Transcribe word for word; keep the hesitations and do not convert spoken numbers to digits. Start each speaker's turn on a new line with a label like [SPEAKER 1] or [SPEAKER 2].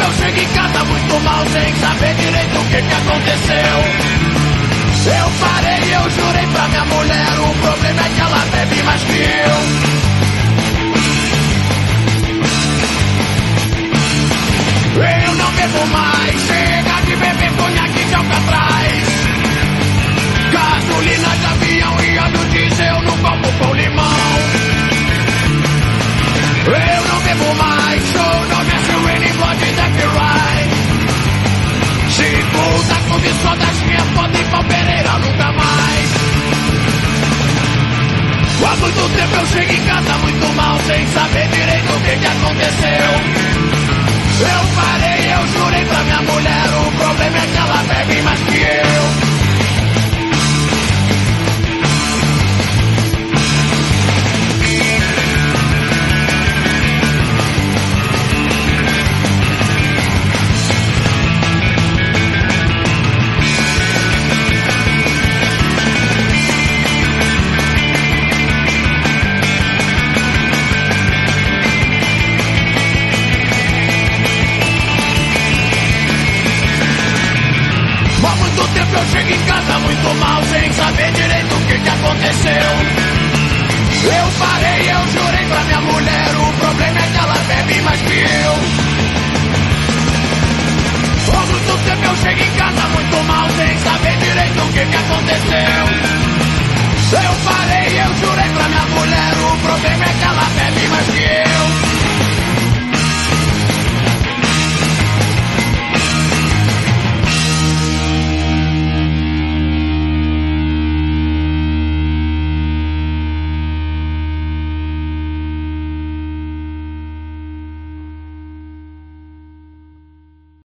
[SPEAKER 1] eu chego em casa muito mal, sem saber direito o que que aconteceu. Eu parei, eu jurei pra minha mulher, o problema é que ela bebe mais que eu. Eu não bebo mais, chega de beber conhaque de Alcatraz, gasolina de avião e óleo diesel no copo com limão. Eu não bebo mais, show no Messi, Raining Blood e Death Ride. Segunda clube só das minhas fotos e pau Pereira nunca mais. Há muito tempo eu chego em casa muito mal, sem saber direito o que que aconteceu. Eu parei, eu jurei pra minha mulher, o problema é que ela bebe mais que eu. Eu chego em casa muito mal, sem saber direito o que que aconteceu. Eu parei, eu jurei pra minha mulher, o problema é que ela bebe mais que eu. Há muito tempo eu chego em casa muito mal, sem saber direito o que que aconteceu. Eu parei, eu jurei pra minha mulher, o problema é que ela bebe mais que eu.